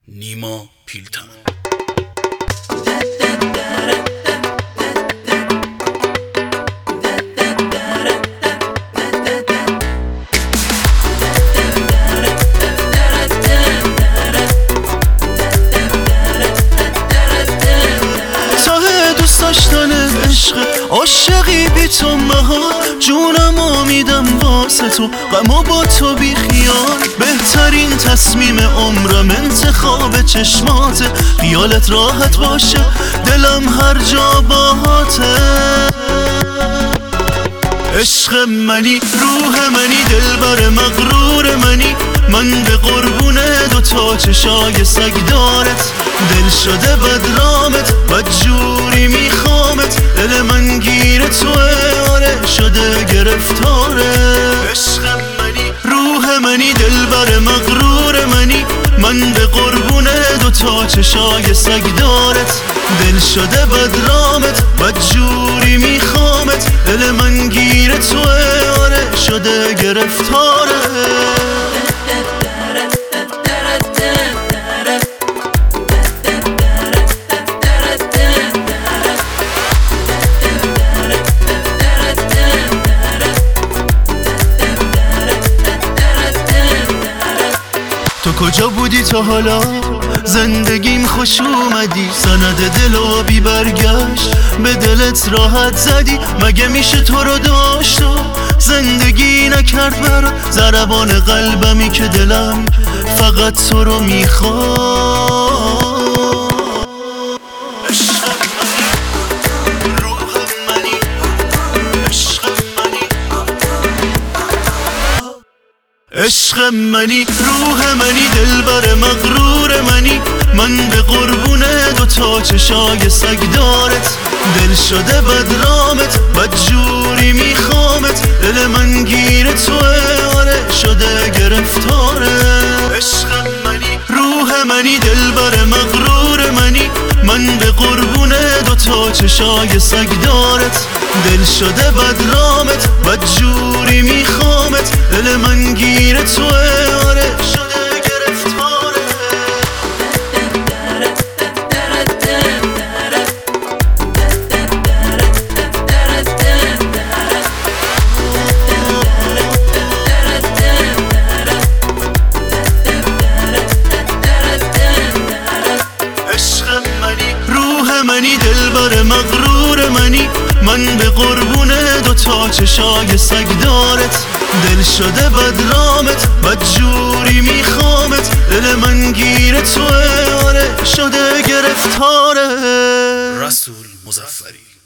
نیما پیلتن. دوست داشتن عشق عاشقی بی تو مهار، جونمو میدم واسه تو، غمو با تو بی خیال. بهترین تصمیم عمرم انتخاب چشماته، خیالت راحت باشه دلم هر جا باهاته. عشق منی، روح منی، دلبر مغرور منی، من به قربون دوتا چشای سگ دارت. دل شده بدرامت، بدجوری میخوامت، دل من گیر توه، آره شده گرفتاره. عشق منی، روح منی، دلبر مغرور منی، من به قربون دوتا چشای سگ دارت. دل شده بدرامت، بدجوری میخوامت، دل من گیر توه، آره شده گرفتاره. تو کجا بودی تا حالا؟ زندگیم خوش اومدی، سند دل بی برگشت به دلت راحت زدی. مگه میشه تو رو داشت و زندگی نکرد برات؟ ضربان قلبمی که دلم فقط تو رو میخواد. عشق منی، روح منی، دلبر مغرور منی، من به قربون دوتا چشای سگ دارت. دل شده بدرامت، بدجوری میخوامت، دل من گیر توه، آره شده گرفتاره. عشق منی، روح منی، دلبر مغرور منی، من به قربون دوتا چشای سگ دارت. دل شده بدرامت، بدجوری میخوامت، دل من گیر توه، آره شده گرفتاره. عشق منی، روح منی، دلبر مغرور منی، من به قربون دوتا چشای سگ دارت. دل شده بدرامت، بدجوری میخوامت، دل من گیر توه، آره شده گرفتاره. رسول مظفری.